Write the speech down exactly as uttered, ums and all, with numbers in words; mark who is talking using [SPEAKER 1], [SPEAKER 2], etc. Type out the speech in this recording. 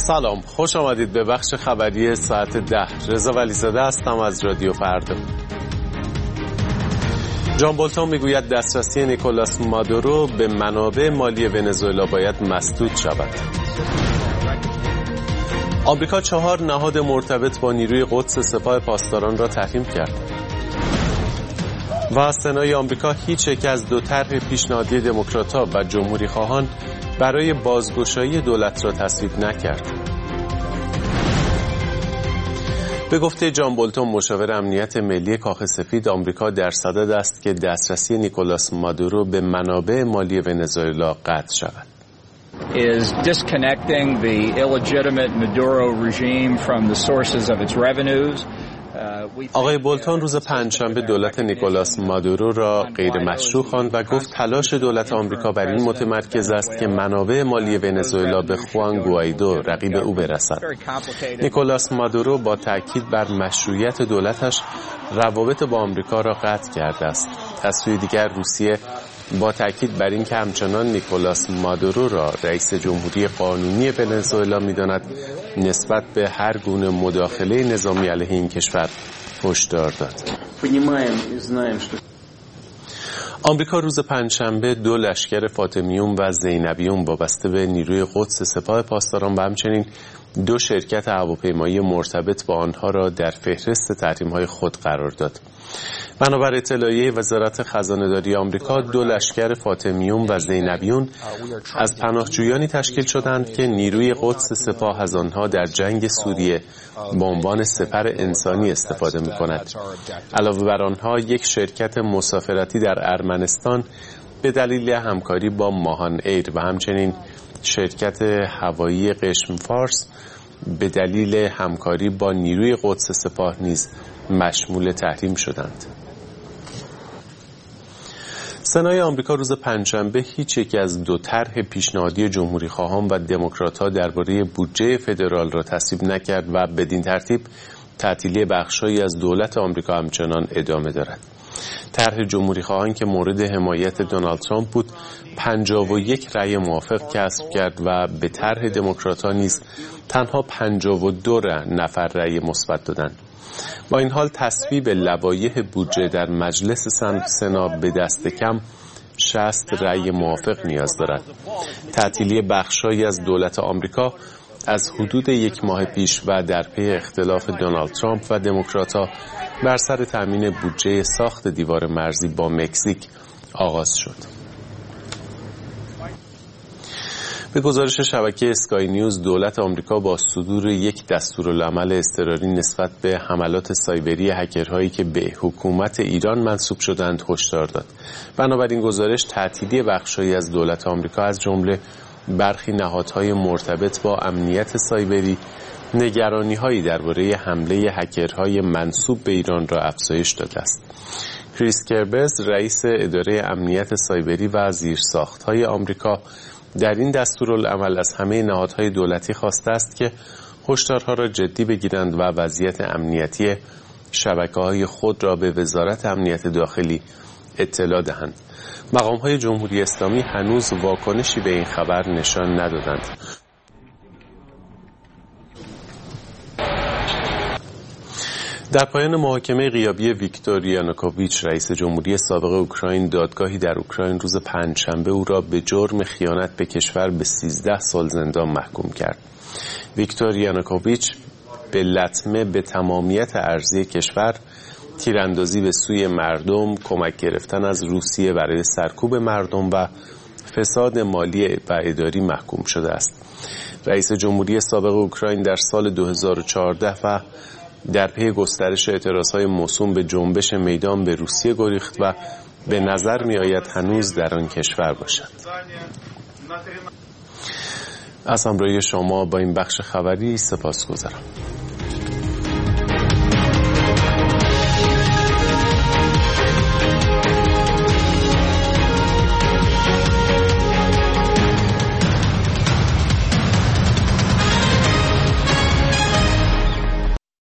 [SPEAKER 1] سلام، خوش آمدید به بخش خبری ساعت ده. رضا ولیزاده هستم از رادیو فردا. جان بولتون میگوید دسترسی نیکولاس مادورو به منابع مالی ونزوئلا باید مسدود شود. آمریکا چهار نهاد مرتبط با نیروی قدس سپاه پاسداران را تحریم کرد. و سنای آمریکا هیچ یک از دو طرح پیشنهادی دموکرات‌ها و جمهوری خواهان برای بازگشایی دولت را تصویب نکرد. به گفته جان بولتون مشاور امنیت ملی کاخ سفید، آمریکا در صدد است که دسترسی نیکولاس مادورو به منابع مالی ونزوئلا قطع شود.
[SPEAKER 2] is disconnecting the illegitimate Maduro regime from the sources of its revenues.
[SPEAKER 1] آقای بولتون روز پنجشنبه دولت نیکولاس مادورو را غیر مشروع خواند و گفت تلاش دولت آمریکا بر این متمرکز است که منابع مالی ونزوئلا به خوان گوائیدو رقیب او برسد. نیکولاس مادورو با تاکید بر مشروعیت دولتش روابط با آمریکا را قطع کرده است. از سوی دیگر روسیه با تاکید بر اینکه همچنان نیکولاس مادورو را رئیس جمهوری قانونی ونزوئلا می‌داند، نسبت به هر گونه مداخله نظامی علیه این کشور هشدار داد. آمریکا روز پنجشنبه دو لشکر فاطمیون و زینبیون وابسته به نیروی قدس سپاه پاسداران و همچنین دو شرکت هواپیمایی مرتبط با آنها را در فهرست تحریم‌های خود قرار داد. بنابر اطلاعیه وزارت خزانه‌داری آمریکا، دو لشکر فاطمیون و زینبیون از پناهجویانی تشکیل شدند که نیروی قدس سپاه از آنها در جنگ سوریه به عنوان سپر انسانی استفاده می‌کند. علاوه بر آنها، یک شرکت مسافرتی در ارمنستان به دلیل همکاری با ماهان ایر و همچنین شرکت هوایی قشم فارس به دلیل همکاری با نیروی قدس سپاه نیز مشمول تحریم شدند. سنای آمریکا روز پنجشنبه هیچ یک از دو طرح پیشنهادی جمهوری خواهان و دموکرات‌ها درباره بودجه فدرال را تصویب نکرد و بدین ترتیب تعطیلی بخش‌هایی از دولت آمریکا همچنان ادامه دارد. طرح جمهوری خواهان که مورد حمایت دونالد ترامپ بود، پنجاه و یک رأی موافق کسب کرد و به طرح دموکرات‌ها نیز تنها پنجاه و دو نفر رأی مثبت دادند. با این حال تصویب لوایح بودجه در مجلس سنا به دست کم شصت رأی موافق نیاز دارد. تعطیلی بخشایی از دولت آمریکا از حدود یک ماه پیش و در پی اختلاف دونالد ترامپ و دموکرات‌ها بر سر تامین بودجه ساخت دیوار مرزی با مکزیک آغاز شد. به گزارش شبکه اسکای نیوز، دولت آمریکا با صدور یک دستورالعمل اضطراری نسبت به حملات سایبری هکرهایی که به حکومت ایران منسوب شدند هشدار داد. بنابراین گزارش تعطیلی بخشایی از دولت آمریکا از جمله برخی نهادهای مرتبط با امنیت سایبری نگرانی‌هایی درباره حمله هکرهای منسوب به ایران را افزایش داده است. کریس کربز، رئیس اداره امنیت سایبری و زیرساخت‌های آمریکا، در این دستورالعمل از همه نهادهای دولتی خواسته است که هشدارها را جدی بگیرند و وضعیت امنیتی شبکه‌های خود را به وزارت امنیت داخلی اطلاع دهند. مقام‌های جمهوری اسلامی هنوز واکنشی به این خبر نشان ندادند. در پایان محاکمه غیابی ویکتور یانوکوویچ، رئیس جمهوری سابق اوکراین، دادگاهی در اوکراین روز پنجشنبه او را به جرم خیانت به کشور به سیزده سال زندان محکوم کرد. ویکتور یانوکوویچ به لطمه به تمامیت ارضی کشور، تیراندازی به سوی مردم، کمک گرفتن از روسیه برای سرکوب مردم و فساد مالی و اداری محکوم شده است. رئیس جمهوری سابق اوکراین در سال دو هزار و چهارده و در پی گسترش اعتراضهای موسوم به جنبش میدان به روسیه گریخت و به نظر می آید هنوز در آن کشور باشد. از همراهی شما با این بخش خبری سپاسگزارم.